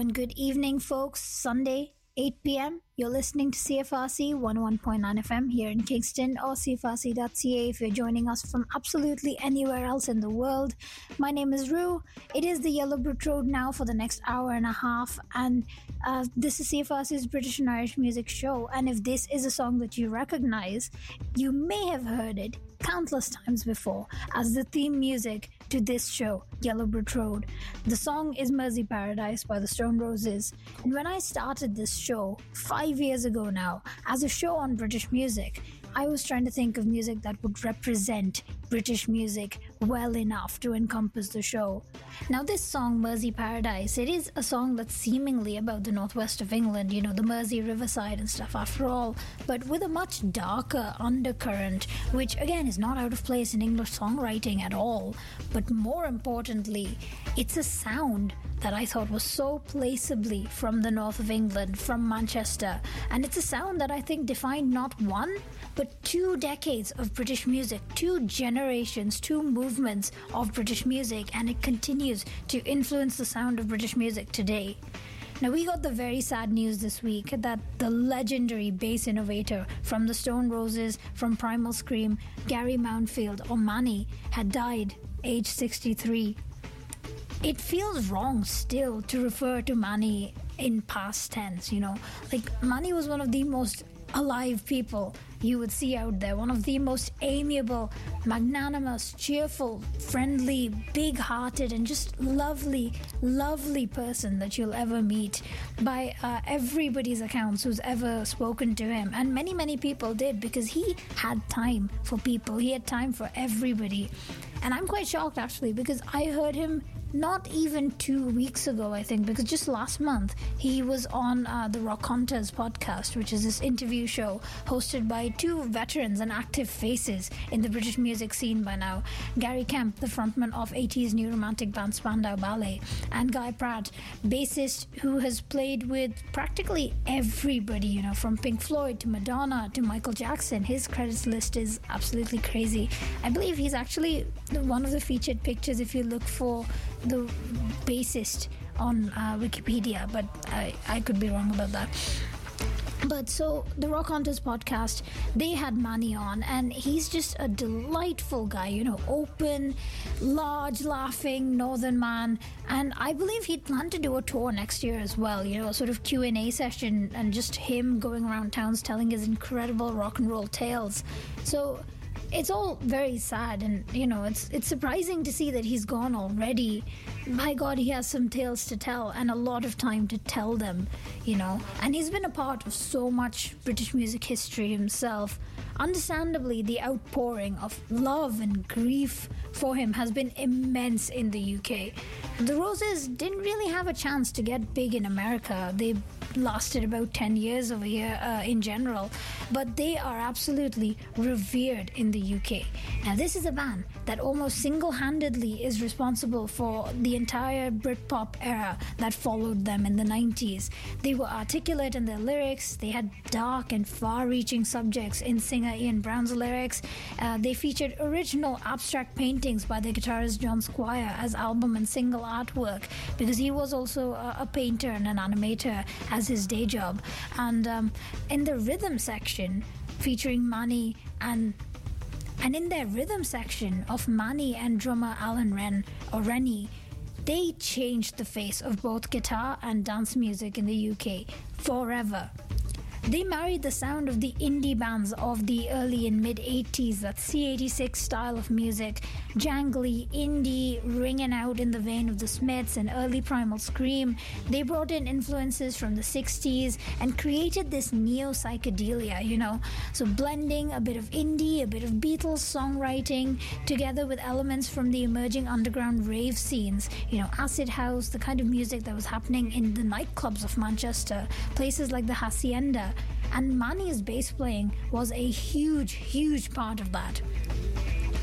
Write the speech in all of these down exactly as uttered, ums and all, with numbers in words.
and good evening, folks. Sunday, eight p.m. You're listening to C F R C one oh one point nine F M here in Kingston, or C F R C dot C A if you're joining us from absolutely anywhere else in the world. My name is Rue. It is the Yellow Brick Road now for the next hour and a half, and uh, this is C F R C's British and Irish Music Show. And if this is a song that you recognize, you may have heard it countless times before as the theme music to this show, Yellow Brick Road. The song is Mersey Paradise by the Stone Roses. And when I started this show five years ago now, as a show on British music, I was trying to think of music that would represent British music well enough to encompass the show. Now this song, Mersey Paradise, it is a song that's seemingly about the northwest of England, you know, the Mersey riverside and stuff after all, but with a much darker undercurrent, which again is not out of place in English songwriting at all. But more importantly, it's a sound that I thought was so placeably from the north of England, from Manchester, and it's a sound that I think defined not one, but two decades of British music, two generations, two movements of British music, and it continues to influence the sound of British music today. Now, we got the very sad news this week that the legendary bass innovator from the Stone Roses, from Primal Scream, Gary Mountfield, or Manny, had died, age sixty-three. It feels wrong still to refer to Manny in past tense, you know. Like, Manny was one of the most alive people you would see out there, one of the most amiable, magnanimous, cheerful, friendly, big-hearted, and just lovely, lovely person that you'll ever meet by uh, everybody's accounts who's ever spoken to him. And many, many people did, because he had time for people. He had time for everybody. And I'm quite shocked, actually, because I heard him not even two weeks ago, I think, because just last month he was on uh, the Rock Hunters podcast, which is this interview show hosted by two veterans and active faces in the British music scene by now. Gary Kemp, the frontman of eighties new romantic band Spandau Ballet, and Guy Pratt, bassist who has played with practically everybody, you know, from Pink Floyd to Madonna to Michael Jackson. His credits list is absolutely crazy. I believe he's actually one of the featured pictures if you look for the bassist on uh, Wikipedia, but I, I could be wrong about that. But so the Rock Hunters podcast, they had Manny on, and he's just a delightful guy, you know, open, large, laughing northern man. And I believe he'd plan to do a tour next year as well, you know, a sort of Q and A session, and just him going around towns telling his incredible rock and roll tales. So it's all very sad, and, you know, it's it's surprising to see that he's gone already. My God, he has some tales to tell and a lot of time to tell them, you know. And he's been a part of so much British music history himself. Understandably, the outpouring of love and grief for him has been immense in the U K. The Roses didn't really have a chance to get big in America. They lasted about ten years over here uh, in general, but they are absolutely revered in the U K. Now, this is a band that almost single-handedly is responsible for the entire Britpop era that followed them in the nineties. They were articulate in their lyrics. They had dark and far-reaching subjects in singer Ian Brown's lyrics. Uh, they featured original abstract paintings by the guitarist John Squire as album and single artwork, because he was also a, a painter and an animator as his day job. And um, in the rhythm section, featuring Manny and and in their rhythm section of Manny and drummer Alan Wren or Rennie, they changed the face of both guitar and dance music in the U K forever. They married the sound of the indie bands of the early and mid-eighties, that C eighty-six style of music, jangly, indie, ringing out in the vein of the Smiths and early Primal Scream. They brought in influences from the sixties and created this neo-psychedelia, you know, so blending a bit of indie, a bit of Beatles songwriting, together with elements from the emerging underground rave scenes, you know, acid house, the kind of music that was happening in the nightclubs of Manchester, places like the Hacienda. And Manny's bass playing was a huge, huge part of that.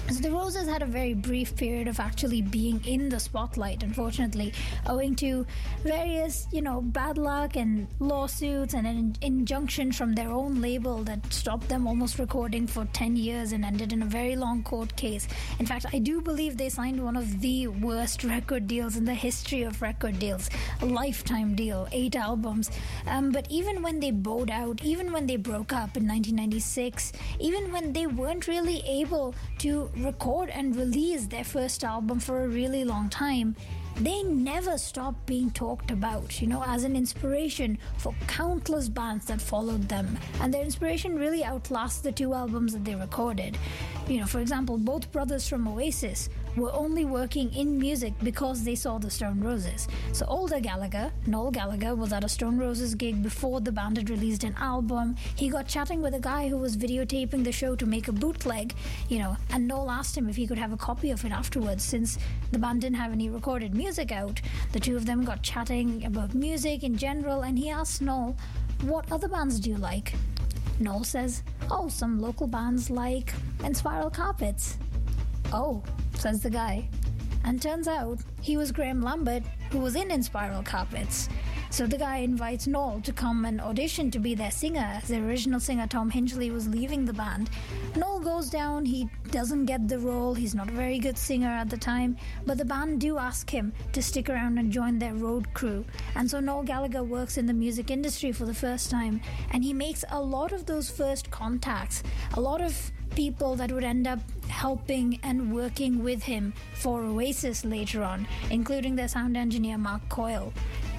So the Roses had a very brief period of actually being in the spotlight, unfortunately, owing to various, you know, bad luck and lawsuits and an injunction from their own label that stopped them almost recording for ten years and ended in a very long court case. In fact, I do believe they signed one of the worst record deals in the history of record deals, a lifetime deal, eight albums. Um, but even when they bowed out, even when they broke up in nineteen ninety-six, even when they weren't really able to record and release their first album for a really long time, they never stopped being talked about, you know, as an inspiration for countless bands that followed them. And their inspiration really outlasts the two albums that they recorded. You know, for example, both brothers from Oasis were only working in music because they saw the Stone Roses. So older Gallagher, Noel Gallagher, was at a Stone Roses gig before the band had released an album. He got chatting with a guy who was videotaping the show to make a bootleg, you know, and Noel asked him if he could have a copy of it afterwards. Since the band didn't have any recorded music out, the two of them got chatting about music in general, and he asked Noel, "What other bands do you like?" Noel says, "Oh, some local bands like And Spiral Carpets." "Oh," says the guy. And turns out he was Graham Lambert, who was in In Spiral Carpets. So the guy invites Noel to come and audition to be their singer, as the original singer Tom Hinchley was leaving the band. Noel goes down, he doesn't get the role, he's not a very good singer at the time, but the band do ask him to stick around and join their road crew. And so Noel Gallagher works in the music industry for the first time, and he makes a lot of those first contacts, a lot of people that would end up helping and working with him for Oasis later on, including their sound engineer Mark Coyle.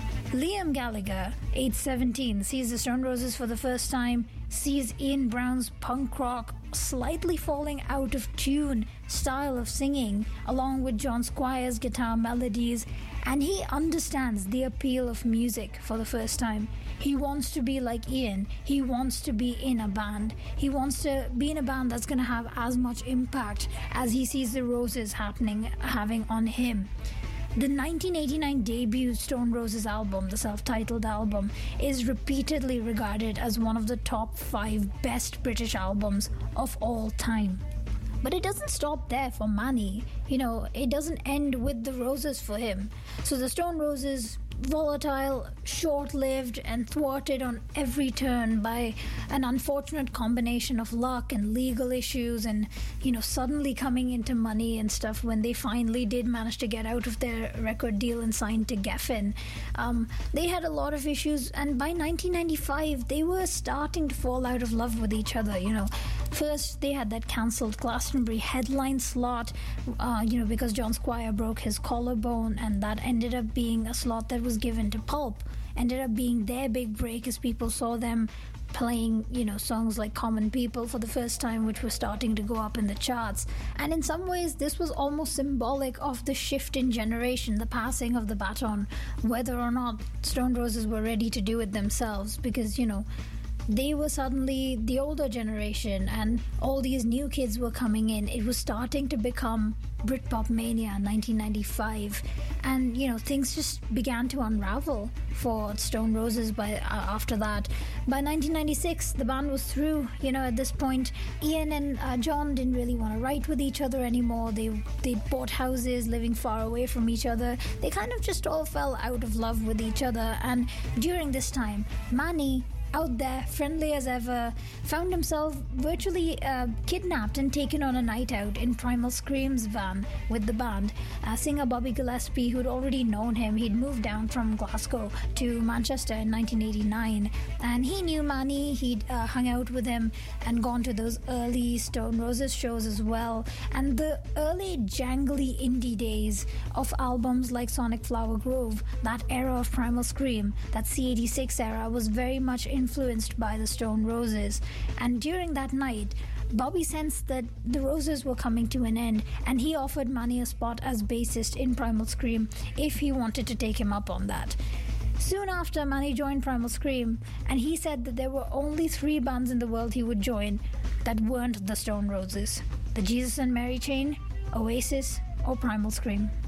Liam Gallagher, age seventeen, sees the Stone Roses for the first time, sees Ian Brown's punk rock, slightly falling out of tune style of singing, along with John Squire's guitar melodies, and he understands the appeal of music for the first time. He wants to be like Ian. He wants to be in a band. He wants to be in a band that's going to have as much impact as he sees the Roses happening, having on him. The nineteen eighty-nine debut Stone Roses album, the self-titled album, is repeatedly regarded as one of the top five best British albums of all time. But it doesn't stop there for Manny. You know, it doesn't end with the Roses for him. So the Stone Roses, volatile, short-lived, and thwarted on every turn by an unfortunate combination of luck and legal issues and, you know, suddenly coming into money and stuff when they finally did manage to get out of their record deal and sign to Geffen. Um, they had a lot of issues, and by nineteen ninety-five, they were starting to fall out of love with each other, you know. First, they had that cancelled Glastonbury headline slot, uh, you know, because John Squire broke his collarbone, and that ended up being a slot that was given to Pulp. Ended up being their big break as people saw them playing, you know, songs like Common People for the first time, which were starting to go up in the charts. And in some ways, this was almost symbolic of the shift in generation, the passing of the baton, whether or not Stone Roses were ready to do it themselves, because, you know, they were suddenly the older generation and all these new kids were coming in. It was starting to become Britpop mania in nineteen ninety-five, and you know, things just began to unravel for Stone Roses by uh, after that. By nineteen ninety-six, the band was through. You know, at this point, Ian and uh, John didn't really want to write with each other anymore. They they bought houses, living far away from each other. They kind of just all fell out of love with each other. And during this time, Manny, out there, friendly as ever, found himself virtually uh, kidnapped and taken on a night out in Primal Scream's van with the band. Uh, singer Bobby Gillespie, who'd already known him, he'd moved down from Glasgow to Manchester in nineteen eighty-nine, and he knew Manny. He'd uh, hung out with him and gone to those early Stone Roses shows as well. And the early jangly indie days of albums like Sonic Flower Grove, that era of Primal Scream, that C eighty-six era, was very much in influenced by the Stone Roses. And during that night, Bobby sensed that the Roses were coming to an end, and he offered Manny a spot as bassist in Primal Scream if he wanted to take him up on that. Soon after, Manny joined Primal Scream, and he said that there were only three bands in the world he would join that weren't the Stone Roses: the Jesus and Mary Chain, Oasis, or Primal Scream.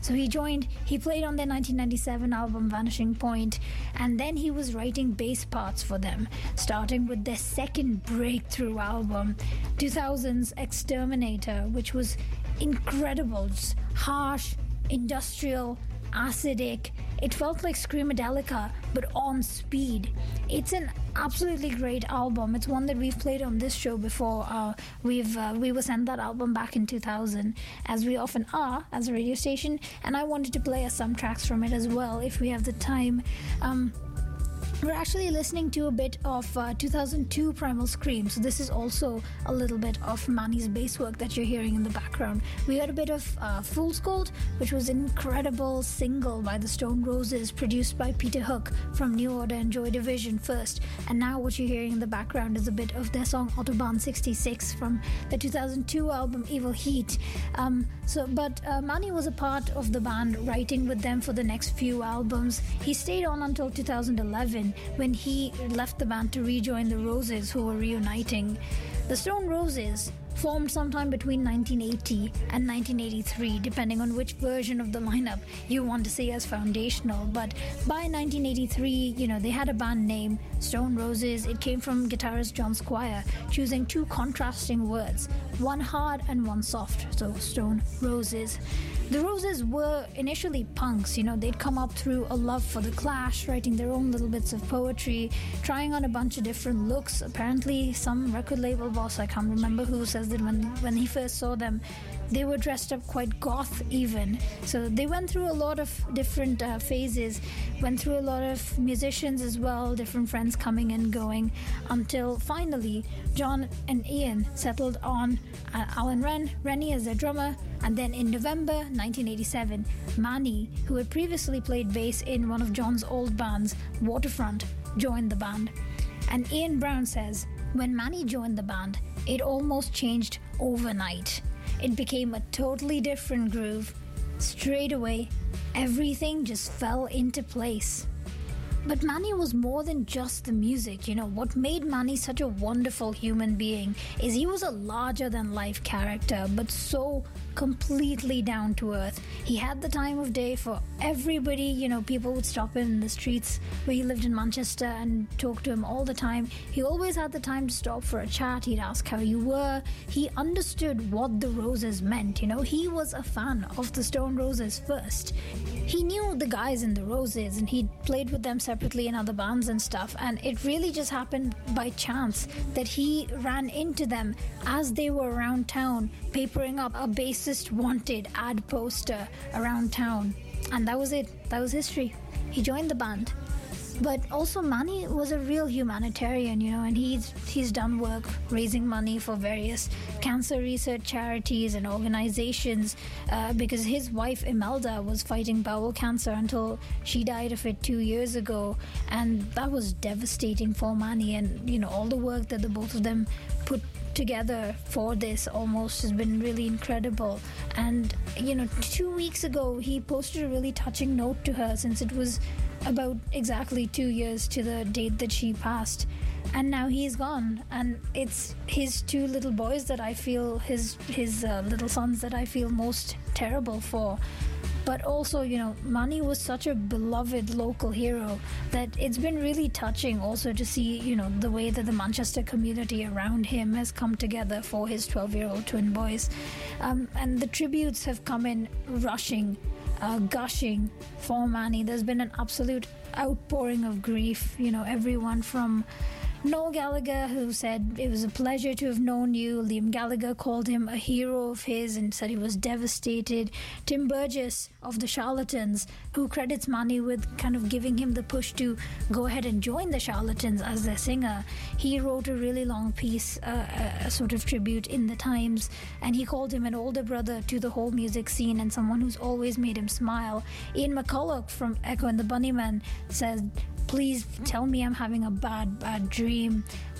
So he joined, he played on their nineteen ninety-seven album Vanishing Point, and then he was writing bass parts for them, starting with their second breakthrough album, two thousand's Exterminator, which was incredible, just harsh, industrial, acidic. It felt like Screamadelica, but on speed. It's an absolutely great album. It's one that we've played on this show before. Uh, we've uh, we were sent that album back in two thousand, as we often are as a radio station, and I wanted to play us some tracks from it as well if we have the time. Um, We're actually listening to a bit of uh, two thousand two Primal Scream, so this is also a little bit of Mani's bass work that you're hearing in the background. We heard a bit of uh, Fool's Gold, which was an incredible single by the Stone Roses, produced by Peter Hook from New Order and Joy Division first, and now what you're hearing in the background is a bit of their song Autobahn sixty-six from the two thousand two album Evil Heat. Um, so, but uh, Mani was a part of the band, writing with them for the next few albums. He stayed on until two thousand eleven, when he left the band to rejoin the Roses, who were reuniting. The Stone Roses formed sometime between nineteen eighty and nineteen eighty-three, depending on which version of the lineup you want to see as foundational. But by nineteen eighty-three, you know, they had a band name, Stone Roses. It came from guitarist John Squire, choosing two contrasting words, one hard and one soft, so Stone Roses. The Roses were initially punks, you know, they'd come up through a love for the Clash, writing their own little bits of poetry, trying on a bunch of different looks. Apparently, some record label boss, I can't remember who, says that when, when he first saw them, they were dressed up quite goth even. So they went through a lot of different uh, phases, went through a lot of musicians as well, different friends coming and going, until finally John and Ian settled on uh, Alan Wren, Rennie as their drummer, and then in November nineteen eighty-seven, Mani, who had previously played bass in one of John's old bands, Waterfront, joined the band. And Ian Brown says, when Mani joined the band, it almost changed overnight. It became a totally different groove. Straight away, everything just fell into place. But Mani was more than just the music, you know. What made Mani such a wonderful human being is he was a larger-than-life character, but so completely down to earth. He had the time of day for everybody, you know, people would stop him in the streets where he lived in Manchester and talk to him all the time. He always had the time to stop for a chat. He'd ask how you were. He understood what the Roses meant, you know. He was a fan of the Stone Roses first. He knew the guys in the Roses and he'd played with them separately in other bands and stuff, and it really just happened by chance that he ran into them as they were around town papering up a bassist wanted ad poster around town, and that was it. That was history. He joined the band. But also Mani was a real humanitarian, you know, and he's he's done work raising money for various cancer research charities and organizations uh, because his wife Imelda was fighting bowel cancer until she died of it two years ago, and that was devastating for Mani. And, you know, all the work that the both of them put together for this almost has been really incredible. And, you know, two weeks ago he posted a really touching note to her, since it was about exactly two years to the date that she passed, and now he's gone, and it's his two little boys that I feel, his his uh, little sons that I feel most terrible for. But also, you know, Mani was such a beloved local hero that it's been really touching also to see, you know, the way that the Manchester community around him has come together for his twelve-year-old twin boys. Um, and the tributes have come in rushing, uh, gushing for Mani. There's been an absolute outpouring of grief. You know, everyone from Noel Gallagher, who said it was a pleasure to have known you. Liam Gallagher called him a hero of his and said he was devastated. Tim Burgess of the Charlatans, who credits Mani with kind of giving him the push to go ahead and join the Charlatans as their singer. He wrote a really long piece, uh, a sort of tribute in the Times, and he called him an older brother to the whole music scene and someone who's always made him smile. Ian McCulloch from Echo and the Bunnymen said, "Please tell me I'm having a bad, bad dream."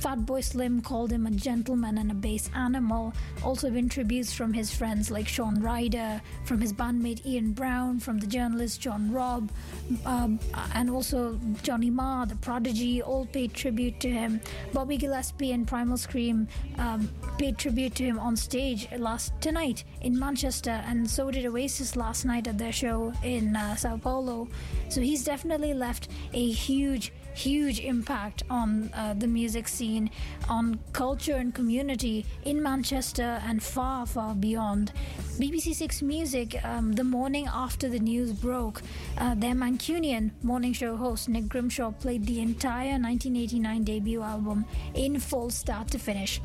Fatboy Slim called him a gentleman and a bass animal. Also been tributes from his friends like Shawn Ryder, from his bandmate Ian Brown, from the journalist John Robb, um, and also Johnny Marr, the Prodigy, all paid tribute to him. Bobby Gillespie and Primal Scream um, paid tribute to him on stage last tonight in Manchester, and so did Oasis last night at their show in uh, Sao Paulo. So he's definitely left a huge huge impact on uh, the music scene, on culture and community in Manchester and far, far beyond. B B C Six Music, um, the morning after the news broke, uh, their Mancunian morning show host Nick Grimshaw played the entire nineteen eighty-nine debut album in full start to finish.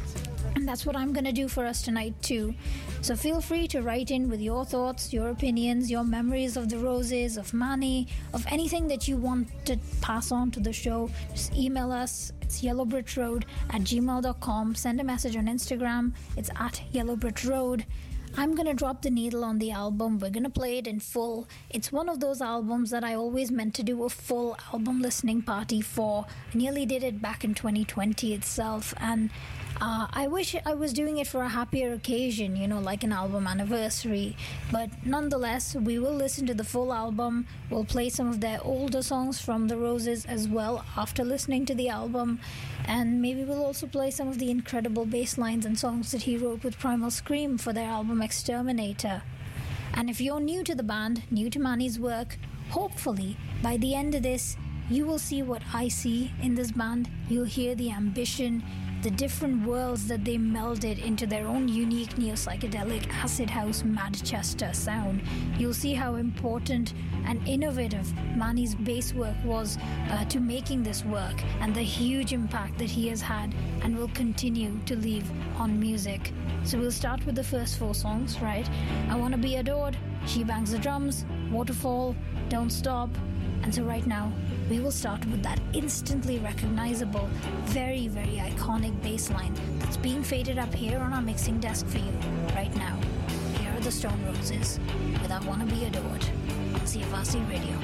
And that's what I'm going to do for us tonight too. So feel free to write in with your thoughts, your opinions, your memories of the Roses, of Mani, of anything that you want to pass on to the show. Just email us. It's yellowbritroad at gmail dot com. Send a message on Instagram. It's at yellowbritroad. I'm going to drop the needle on the album. We're going to play it in full. It's one of those albums that I always meant to do a full album listening party for. I nearly did it back in twenty twenty itself, and Uh, I wish I was doing it for a happier occasion, you know, like an album anniversary. But nonetheless, we will listen to the full album. We'll play some of their older songs from the Roses as well after listening to the album. And maybe we'll also play some of the incredible bass lines and songs that he wrote with Primal Scream for their album Exterminator. And if you're new to the band, new to Mani's work, hopefully by the end of this, you will see what I see in this band. You'll hear the ambition, the different worlds that they melded into their own unique neo-psychedelic acid house Manchester sound. You'll see how important and innovative Mani's bass work was uh, to making this work, and the huge impact that he has had and will continue to leave on music. So we'll start with the first four songs, right? I Wanna Be Adored, She Bangs the Drums, Waterfall, Don't Stop. And so right now, we will start with that instantly recognizable, very, very iconic bass line that's being faded up here on our mixing desk for you right now. Here are the Stone Roses with I Wanna Be Adored on C F R C Radio.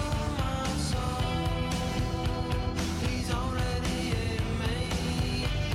He's already in me.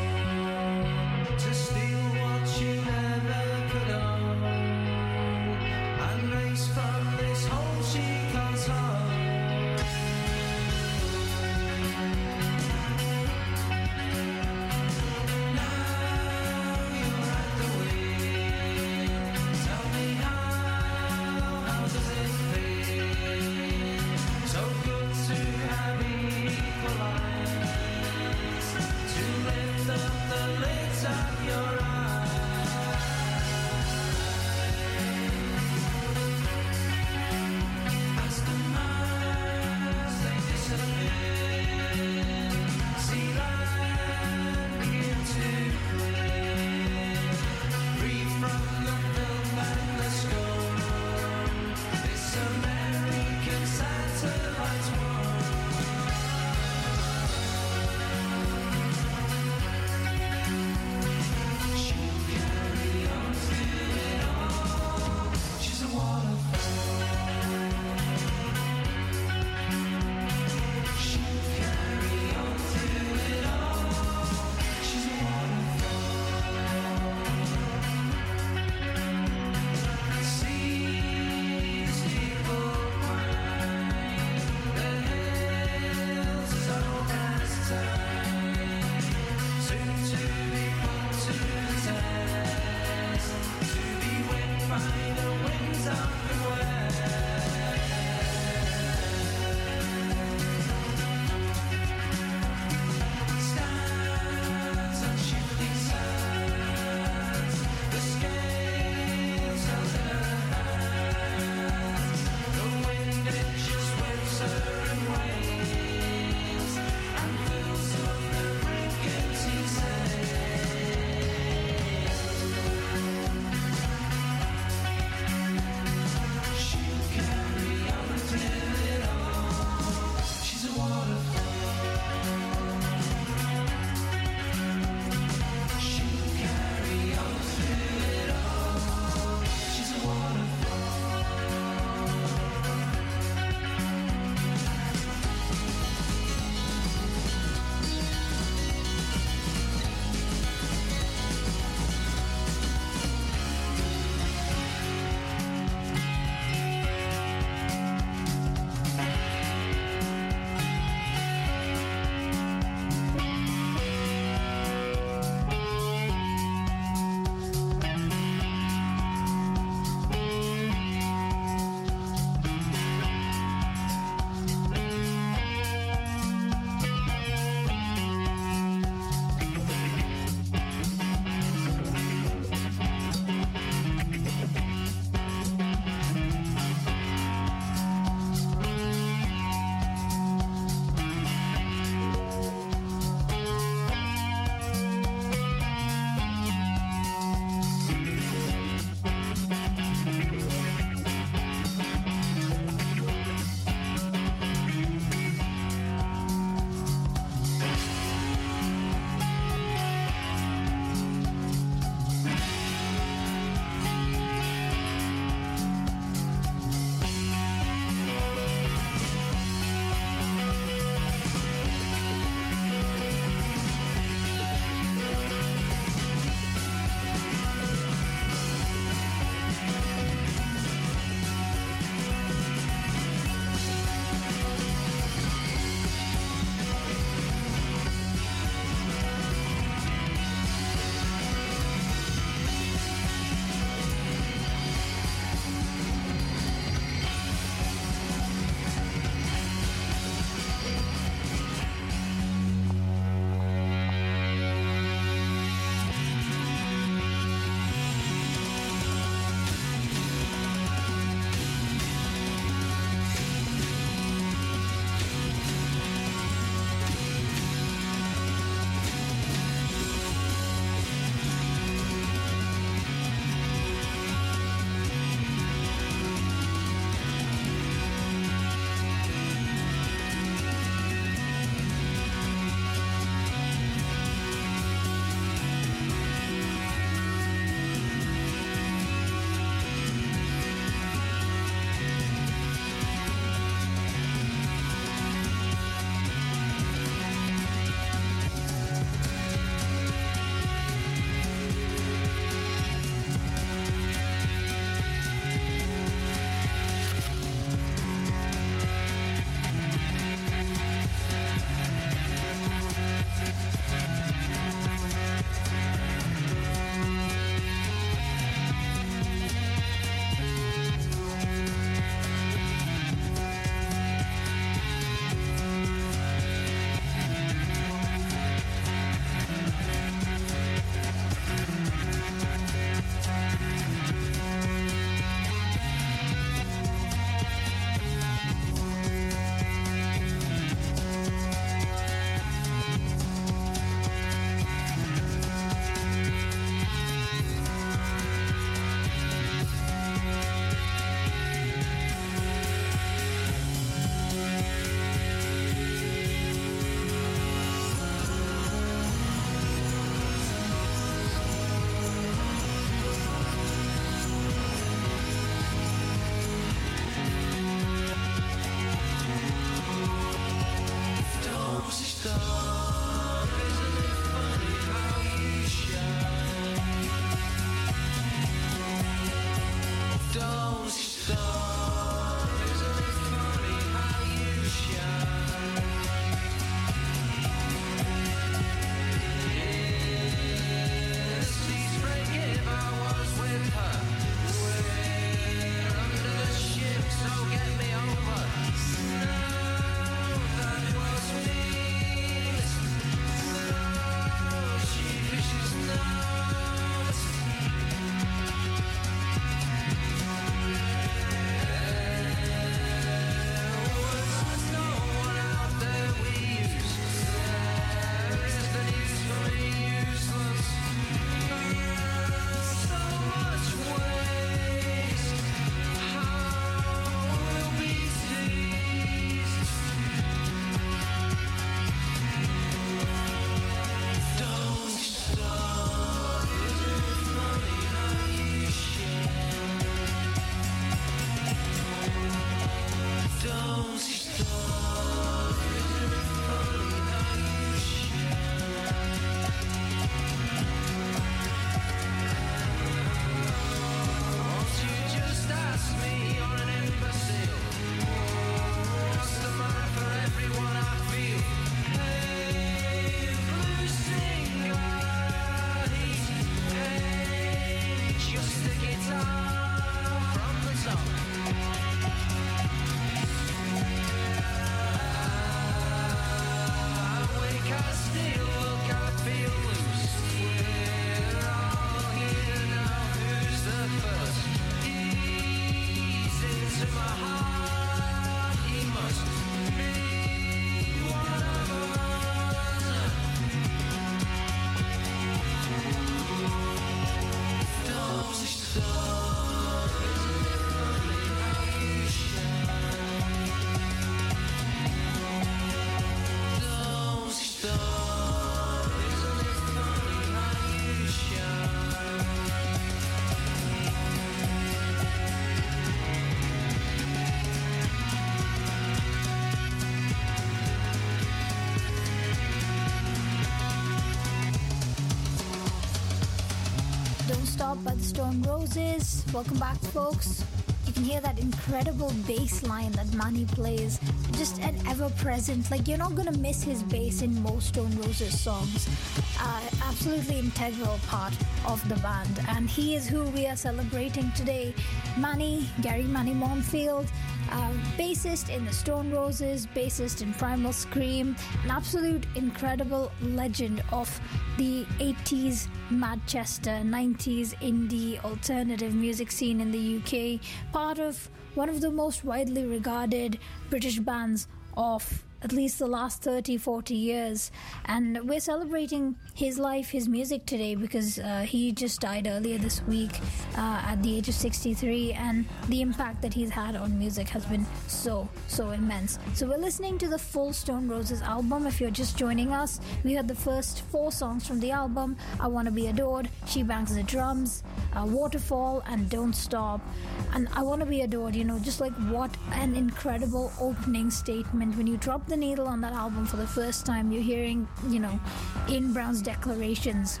Stop by the Stone Roses. Welcome back, folks. You can hear that incredible bass line that Manny plays, just an ever-present, like you're not going to miss his bass in most Stone Roses songs. Uh, absolutely integral part of the band, and he is who we are celebrating today. Manny, Gary Manny Montfield, uh, bassist in the Stone Roses, bassist in Primal Scream, an absolute incredible legend of the eighties Manchester, nineties indie alternative music scene in the U K, part of one of the most widely regarded British bands of at least the last thirty, forty years. And we're celebrating his life, his music today, because uh, he just died earlier this week uh, at the age of sixty-three, and the impact that he's had on music has been so, so immense. So we're listening to the full Stone Roses album. If you're just joining us, we heard the first four songs from the album: I Wanna Be Adored, She Bangs the Drums, uh, Waterfall, and Don't Stop. And I Wanna Be Adored, you know, just like what an incredible opening statement. When you drop the needle on that album for the first time, you're hearing, you know, Ian Brown's declarations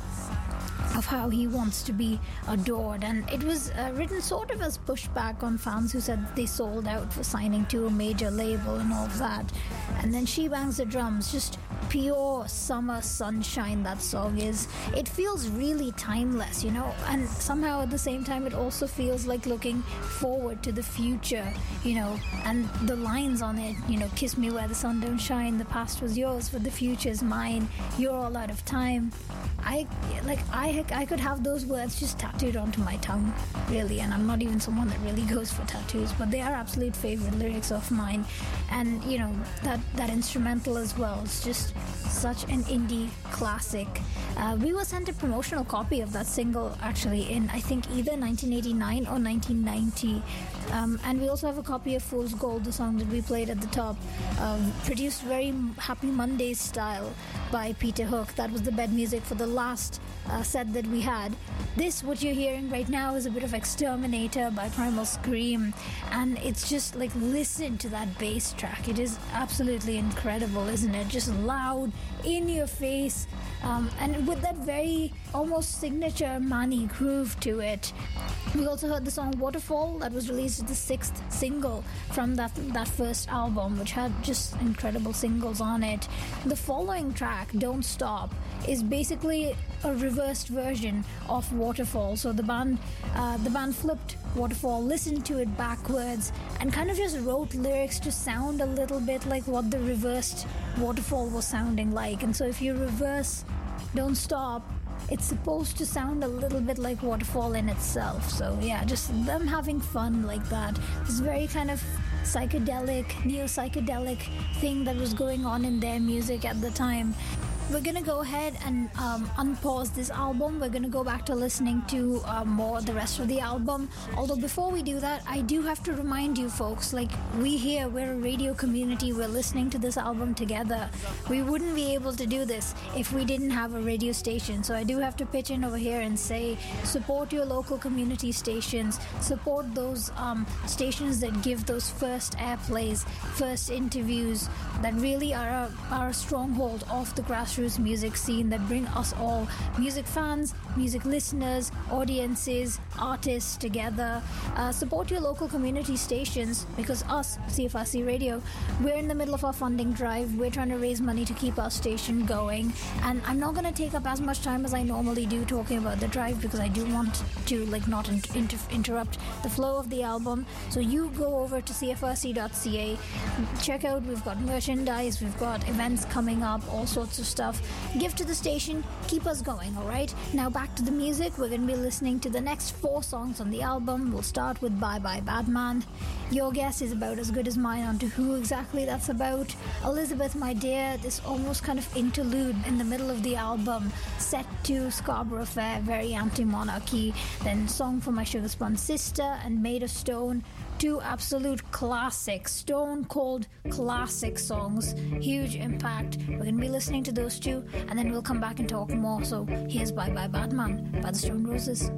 of how he wants to be adored, and it was uh, written sort of as pushback on fans who said they sold out for signing to a major label and all of that. And then She Bangs the Drums, just pure summer sunshine that song is. It feels really timeless, you know, and somehow at the same time it also feels like looking forward to the future, you know. And the lines on it, you know, kiss me where the sun don't shine, the past was yours but the future's mine, you're all out of time. I like I I could have those words just tattooed onto my tongue, really, and I'm not even someone that really goes for tattoos, but they are absolute favorite lyrics of mine. And you know, that that instrumental as well, it's just such an indie classic. Uh, we were sent a promotional copy of that single actually in, I think, either nineteen eighty-nine or nineteen ninety. Um, and we also have a copy of Fool's Gold, the song that we played at the top, um, produced very Happy Mondays style by Peter Hook. That was the bed music for the last uh, set that we had. This, what you're hearing right now, is a bit of Exterminator by Primal Scream, and it's just like, listen to that bass track. It is absolutely incredible, isn't it? Just loud, in your face, um, and with that very almost signature Manny groove to it. We also heard the song Waterfall, that was released as the sixth single from that that first album, which had just incredible singles on it. The following track, Don't Stop, is basically a reversed version of Waterfall. So the band uh, the band flipped Waterfall, listened to it backwards, and kind of just wrote lyrics to sound a little bit like what the reversed Waterfall was sounding like. And so if you reverse Don't Stop, it's supposed to sound a little bit like Waterfall in itself. So yeah, just them having fun like that. This very kind of psychedelic, neo-psychedelic thing that was going on in their music at the time. We're going to go ahead and um, unpause this album. We're going to go back to listening to uh, more the rest of the album. Although before we do that, I do have to remind you folks, like, we here, we're a radio community, we're listening to this album together. We wouldn't be able to do this if we didn't have a radio station. So I do have to pitch in over here and say, support your local community stations, support those um, stations that give those first airplays, first interviews, that really are a, are a stronghold of the grassroots music scene, that bring us all, music fans, music listeners, audiences, artists together. Uh, support your local community stations, because us, C F R C Radio, we're in the middle of our funding drive. We're trying to raise money to keep our station going, and I'm not going to take up as much time as I normally do talking about the drive, because I do want to like not inter- inter- interrupt the flow of the album. So you go over to C F R C dot C A, check out, we've got merchandise, we've got events coming up, all sorts of stuff. Give to the station, keep us going, alright? Now back to the music. We're going to be listening to the next four songs on the album. We'll start with Bye Bye Batman. Your guess is about as good as mine on to who exactly that's about. Elizabeth, My Dear, this almost kind of interlude in the middle of the album, set to Scarborough Fair, very anti-monarchy. Then Song for My Sugar Spun Sister and Made of Stone, two absolute classics, stone cold classic songs, huge impact. We're going to be listening to those two, and then we'll come back and talk more. So here's Bye Bye Batman by the Stone Roses.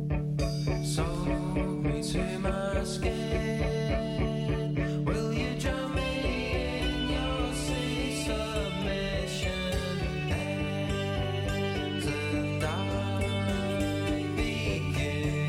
So me to my skin, will you join me in your sweet submission? As the night begins.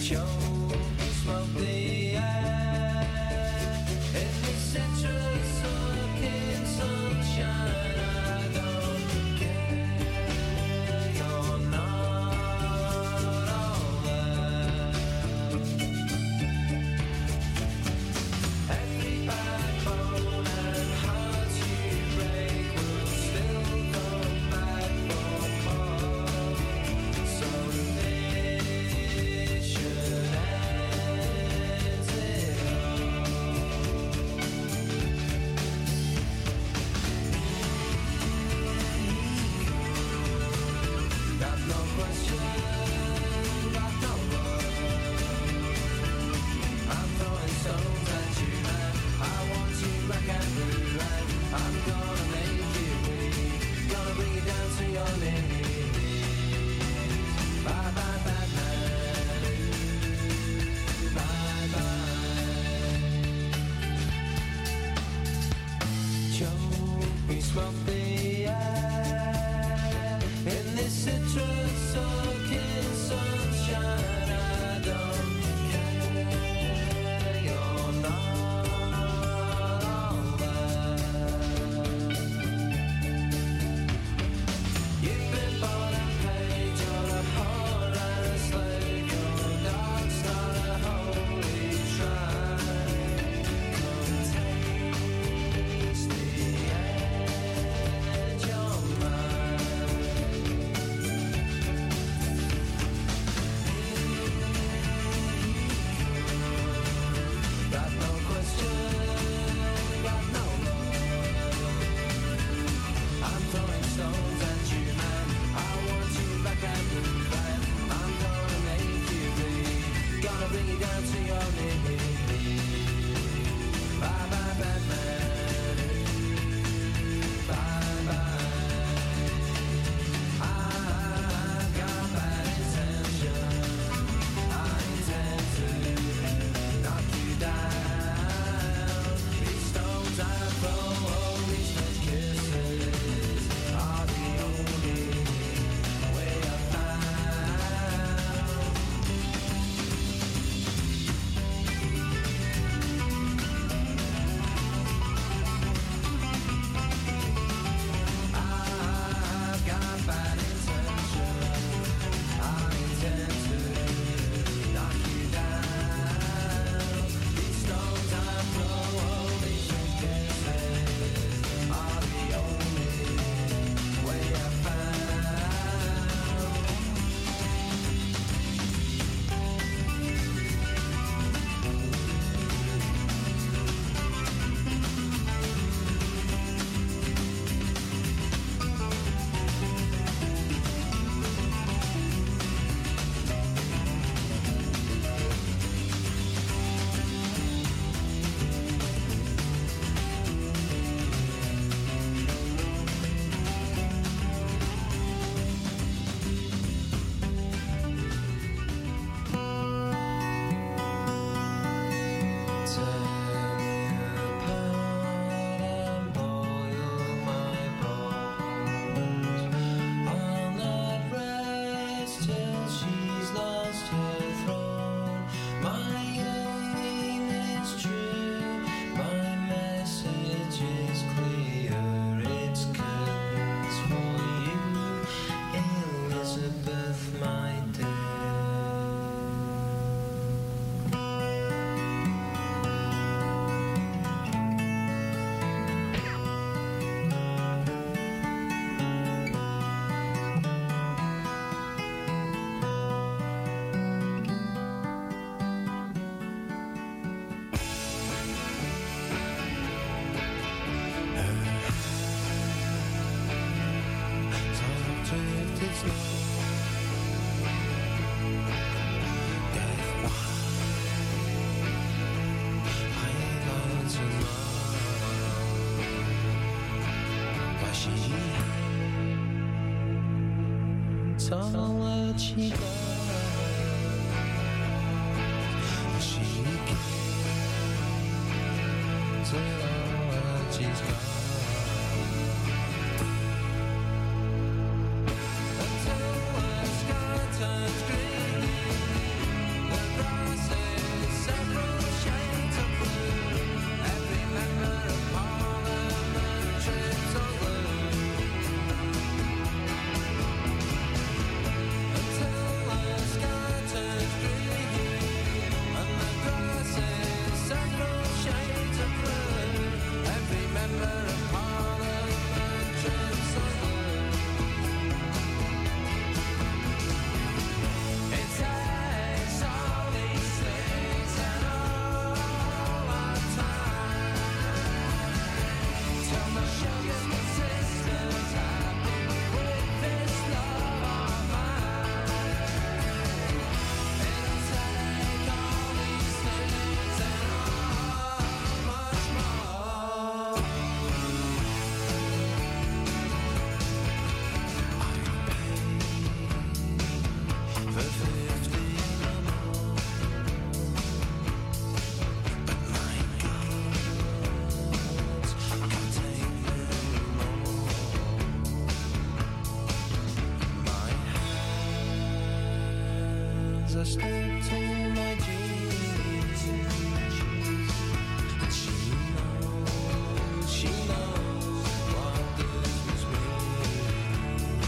Until the sky turns green, the I slipped in my jeans. And she knows, she knows what this was mean.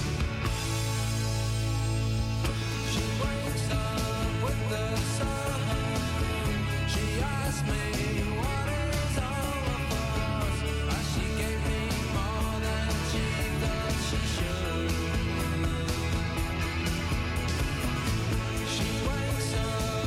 She wakes up with the sun. She asked me what is all of us. As she gave me more than she thought she should. She wakes up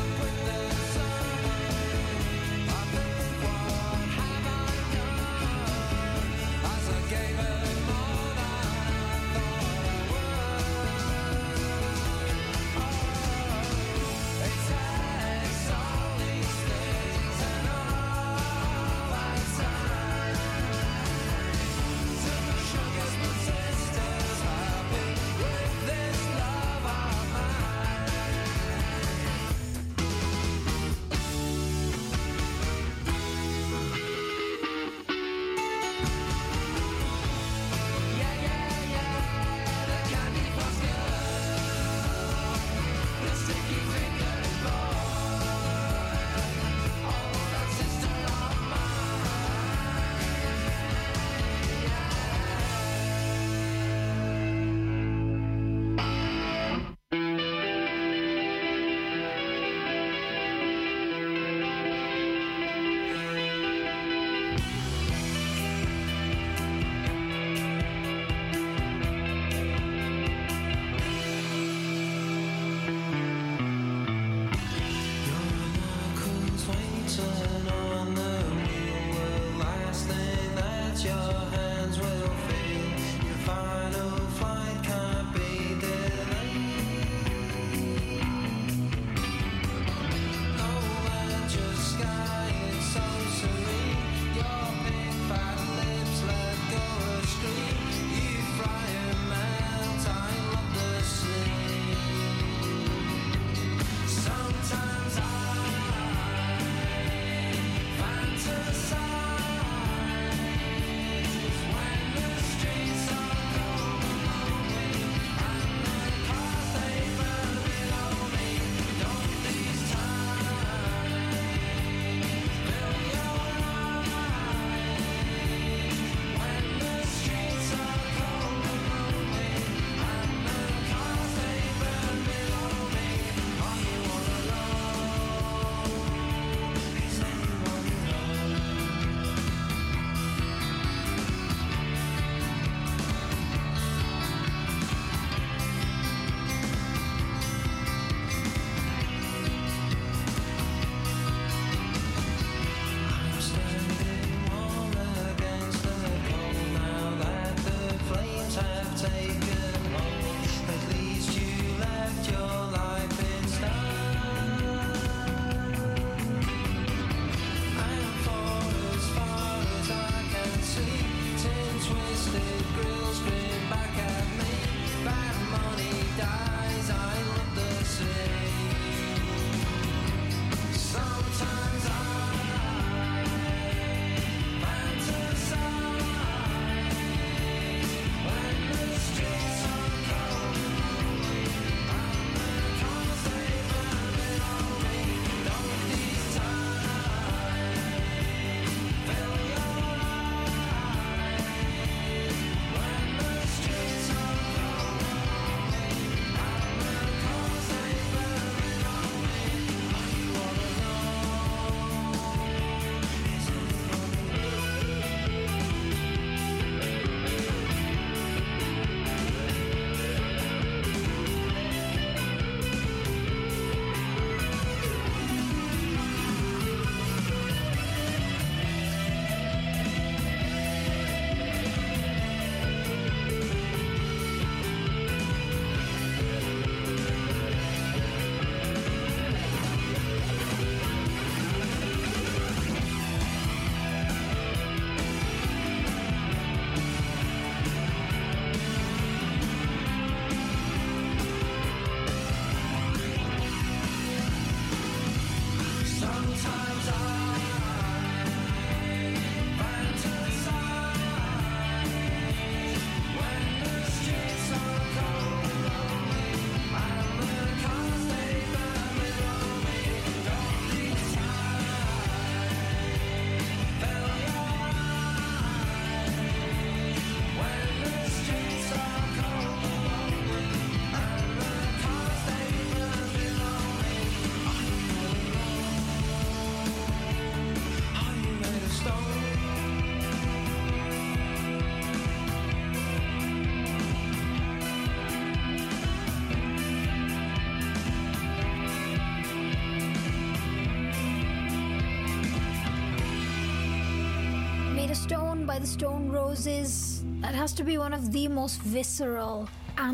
song by the Stone Roses that has to be one of the most visceral,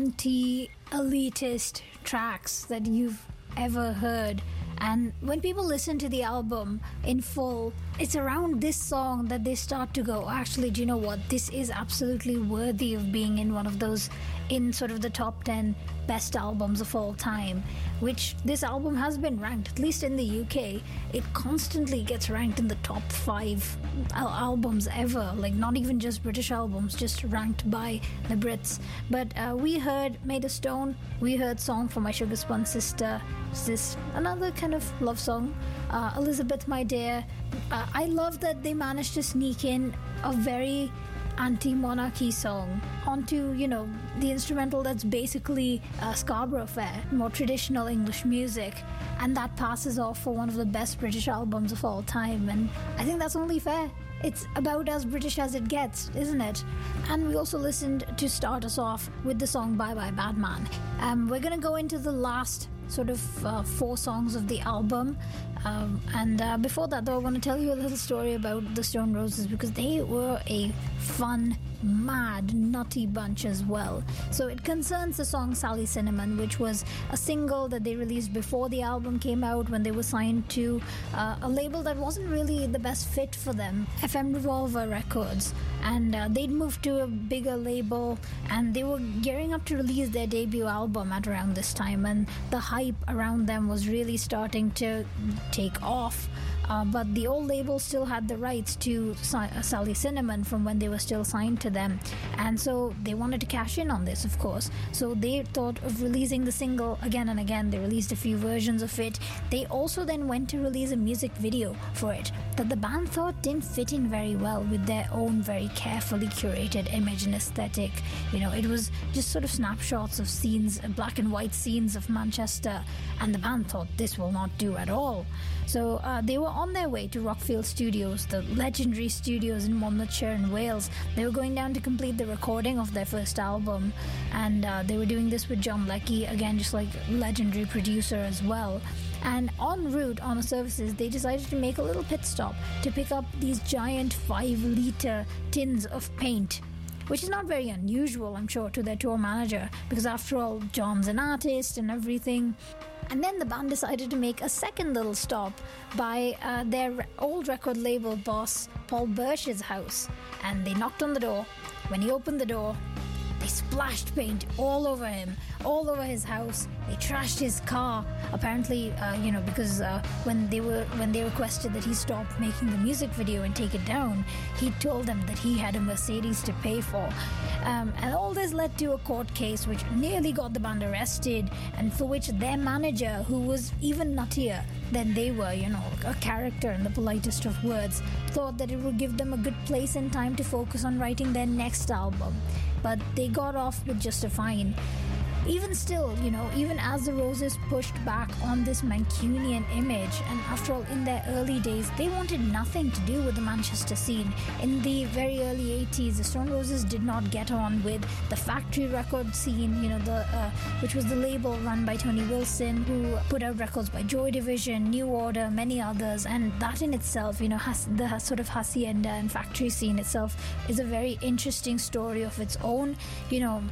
anti-elitist tracks that you've ever heard. And when people listen to the album in full, it's around this song that they start to go, actually, do you know what? This is absolutely worthy of being in one of those, in sort of the top ten best albums of all time, which this album has been ranked, at least in the U K. It constantly gets ranked in the top five al- albums ever, like not even just British albums, just ranked by the Brits. But uh, we heard Made of Stone, we heard Song for My Sugar Spun Sister, is this another kind of love song, uh, Elizabeth My Dear. uh, I love that they managed to sneak in a very anti-monarchy song onto, you know, the instrumental that's basically uh, Scarborough Fair, more traditional English music, and that passes off for one of the best British albums of all time. And I think that's only fair. It's about as British as it gets, isn't it? And we also listened to start us off with the song Bye Bye Bad Man. Um, we're going to go into the last sort of uh, four songs of the album. Um, and uh, before that, though, I want to tell you a little story about the Stone Roses, because they were a fun, mad, nutty bunch as well. So it concerns the song Sally Cinnamon, which was a single that they released before the album came out, when they were signed to uh, a label that wasn't really the best fit for them, F M Revolver Records. And uh, they'd moved to a bigger label, and they were gearing up to release their debut album at around this time, and the hype around them was really starting to take off. Uh, but the old label still had the rights to si- uh, Sally Cinnamon from when they were still signed to them, and so they wanted to cash in on this, of course. So they thought of releasing the single again and again. They released a few versions of it. They also then went to release a music video for it that the band thought didn't fit in very well with their own very carefully curated image and aesthetic. You know, it was just sort of snapshots of scenes, black and white scenes of Manchester, and the band thought this will not do at all. So uh, they were on their way to Rockfield Studios, the legendary studios in Monmouthshire in Wales. They were going down to complete the recording of their first album, and uh, they were doing this with John Leckie, again just like legendary producer as well. And en route on the services, they decided to make a little pit stop to pick up these giant five litre tins of paint, which is not very unusual, I'm sure, to their tour manager, because after all, John's an artist and everything. And then the band decided to make a second little stop by uh, their old record label boss, Paul Birch's house. And they knocked on the door. When he opened the door, they splashed paint all over him, all over his house. They trashed his car. Apparently, uh, you know, because uh, when they were when they requested that he stop making the music video and take it down, he told them that he had a Mercedes to pay for. Um, and all this led to a court case which nearly got the band arrested, and for which their manager, who was even nuttier than they were, you know, a character in the politest of words, thought that it would give them a good place and time to focus on writing their next album. But they got off with just a fine. Even still, you know, even as the Roses pushed back on this Mancunian image, and after all, in their early days, they wanted nothing to do with the Manchester scene. In the very early eighties, the Stone Roses did not get on with the factory record scene, you know, the uh, which was the label run by Tony Wilson, who put out records by Joy Division, New Order, many others, and that in itself, you know, has the sort of hacienda and factory scene itself is a very interesting story of its own, you know.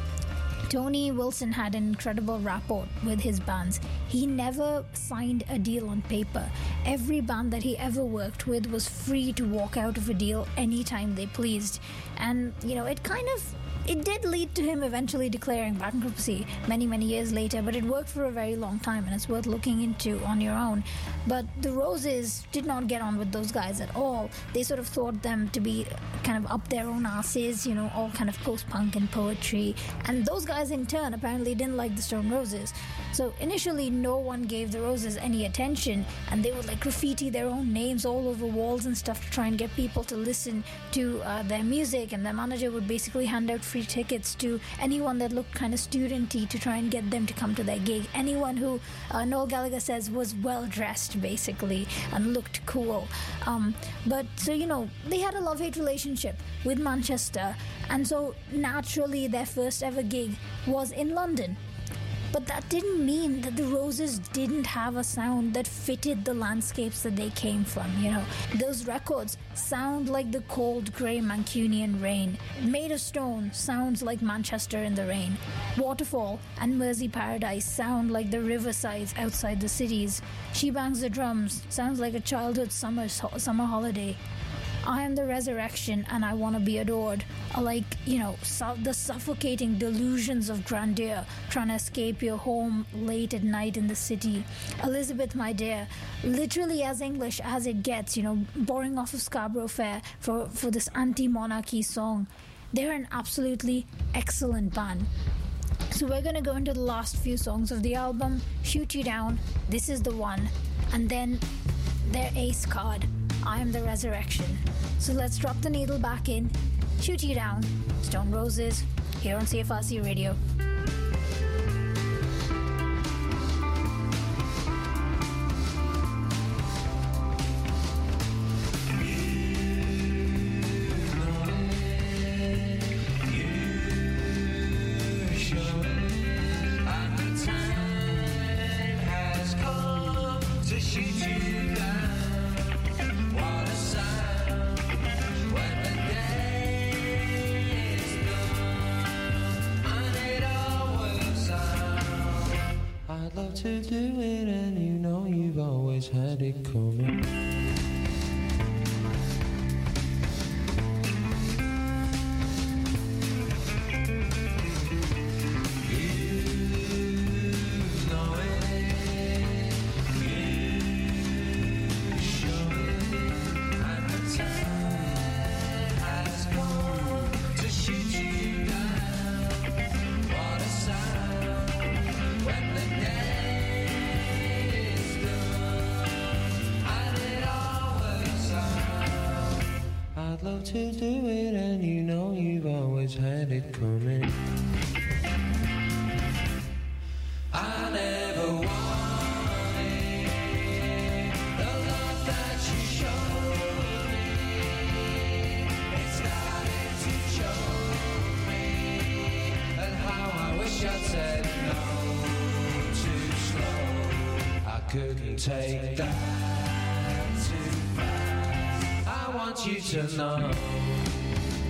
Tony Wilson had an incredible rapport with his bands. He never signed a deal on paper. Every band that he ever worked with was free to walk out of a deal anytime they pleased. And, you know, it kind of It did lead to him eventually declaring bankruptcy many, many years later, but it worked for a very long time, and it's worth looking into on your own. But the Roses did not get on with those guys at all. They sort of thought them to be kind of up their own asses, you know, all kind of post-punk and poetry. And those guys, in turn, apparently didn't like the Stone Roses. So initially, no one gave the Roses any attention, and they would like graffiti their own names all over walls and stuff to try and get people to listen to uh, their music. And their manager would basically hand out free tickets to anyone that looked kind of studenty to try and get them to come to their gig. Anyone who uh, Noel Gallagher says was well dressed, basically, and looked cool. Um, but so you know, they had a love-hate relationship with Manchester, and so naturally, their first ever gig was in London. But that didn't mean that the roses didn't have a sound that fitted the landscapes that they came from, you know. Those records sound like the cold, grey Mancunian rain. Made of Stone sounds like Manchester in the rain. Waterfall and Mersey Paradise sound like the riversides outside the cities. She Bangs the Drums sounds like a childhood summer, summer holiday. I Am the Resurrection and I Want to Be Adored are like, you know, su- the suffocating delusions of grandeur trying to escape your home late at night in the city. Elizabeth, My Dear, literally as English as it gets, you know, borrowing off of Scarborough Fair for, for this anti-monarchy song. They're an absolutely excellent band. So we're going to go into the last few songs of the album. Shoot You Down, This Is the One, and then their ace card, I Am the Resurrection. So let's drop the needle back in. Shoot You Down, Stone Roses, here on C F R C Radio. To do it, and you know you've always had it coming. To do it, and you know you've always had it coming. I never wanted the love that you showed me. It started to choke me, and how I wish I'd said no too slow. I couldn't take that too fast. I want you to know